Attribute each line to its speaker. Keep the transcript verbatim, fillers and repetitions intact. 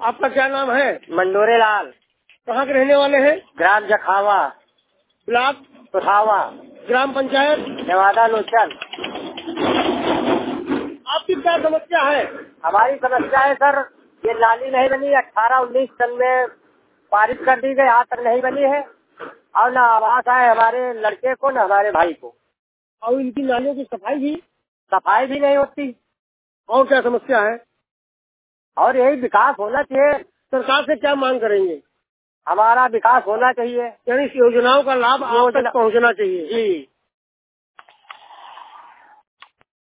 Speaker 1: आपका क्या नाम है?
Speaker 2: मंडोरे लाल।
Speaker 1: कहाँ के रहने वाले हैं?
Speaker 2: ग्राम जखावा,
Speaker 1: ब्लॉक
Speaker 2: सुखावा,
Speaker 1: ग्राम पंचायत
Speaker 2: नवादा लोचन।
Speaker 1: आपकी क्या समस्या है?
Speaker 2: हमारी समस्या है सर, ये नाली नहीं बनी, अठारह उन्नीस सन में पारित कर दी गई, आज तक नहीं बनी है। और न आवास है हमारे लड़के को, न हमारे भाई को।
Speaker 1: और इनकी नालियों की सफाई भी
Speaker 2: सफाई भी नहीं होती।
Speaker 1: और क्या समस्या है?
Speaker 2: और यही विकास होना चाहिए।
Speaker 1: सरकार से क्या मांग करेंगे?
Speaker 2: हमारा विकास होना चाहिए,
Speaker 1: यानी इस योजनाओं का लाभ आप तक पहुँचना चाहिए।
Speaker 2: जी।